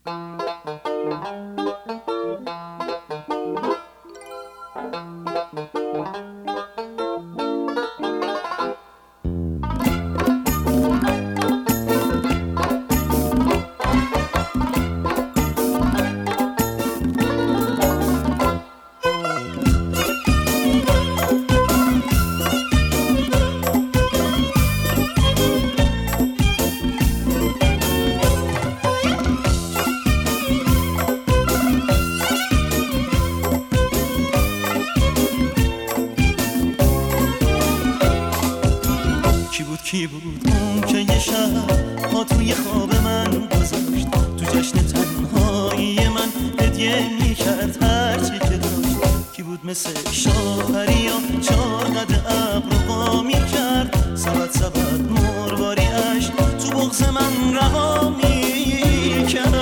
کی بود اون که یه شب ها توی خواب من گذاشت، تو جشن تنهایی من هدیه میکرد هرچی که داشت. کی بود مثل شاپریا 4 قد ابر وا میکرد، سبد سبد مرواریش تو بغض من رها میکرد.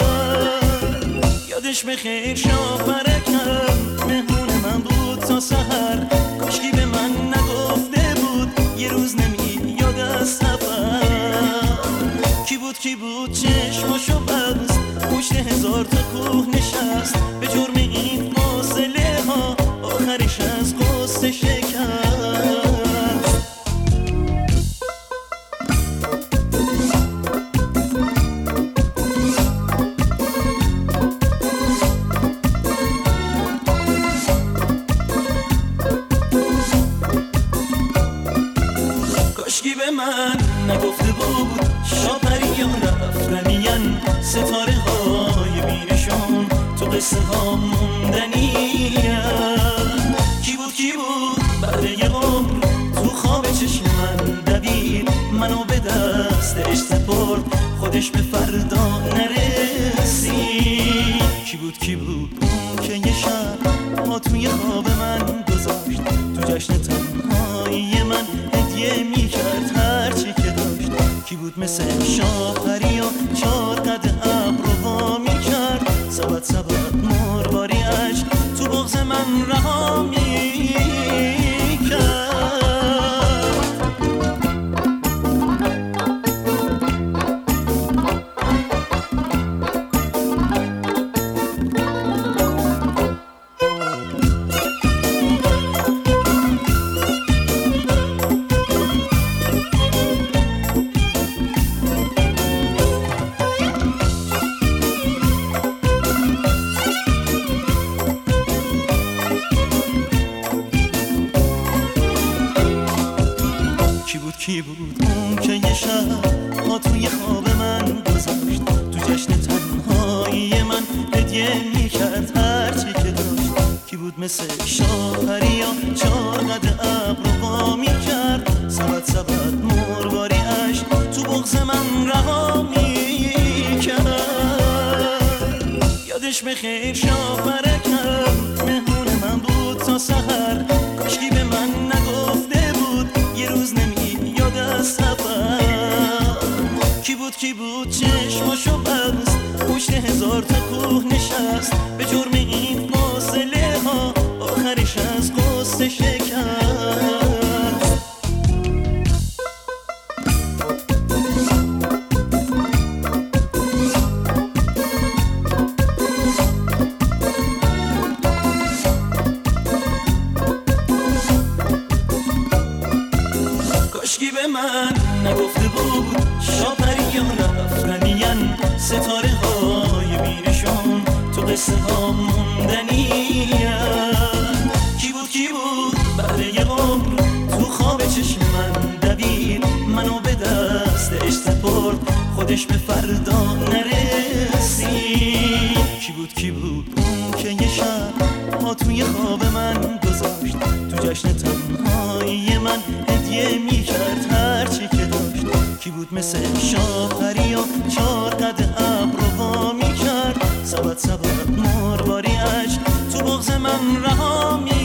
یادش بخیر شاپرکم مهمون من بود تا سحر، کاشکی به من نگفته بود یه روز نمیاد از سفر. کی بود چشماشو بست، پشت 1000 تا کوه نشست، به جرم این فاصله ها آخرش از غصه شکست. کاشکی به من نگفته بود شاپریان رفتنین، ستاره های بینشون تو قصه ها موندنین. کی بود بعد یه عمر تو خواب چشم من دوید، منو به دستش سپرد خودش به فردا نرسید. کی بود اون که یه شب ها توی خواب من گذاشت، تو جشن تنهایی من هدیه میکرد هرچی که داشت. کی بود مثل شاپریا 4 قد ابر وا میکرد، سبد سبد مرواریش تو بغض من رها میکرد. کی بود اون که یه شب ها توی خواب من گذاشت، تو جشن تنهایی من هدیه میکرد هرچی که داشت. کی بود مثل شاپریا 4 قد ابر وا میکرد، سبد سبد مرواریش تو بغض من رها میکرد. یادش بخیر شاپرکم مهمون من بود تا سحر، کاشکی به من نگفته بود یه روز نمیاد از سفر. کی بود چشماشو بست، پشت 1000 تا کوه نشست، به جرم این فاصله ها آخرش از غصه شکست. کاشکی به من نگفته بود شاپریان رفتنین، ستاره های بینشون تو قصه ها موندنین. کی بود بعد یه عمر تو خواب چشم من دوید، منو به دستش سپرد خودش به فردا نرسید. کی بود اون که یه شب ها توی خواب من گذاشت، تو جشن تنهایی من هدیه میکرد هرچی که داشت. کی بود مثل شاپریا 4 قد ابر وا میکرد، سبد سبد مرواریش تو بغض من رها میکرد.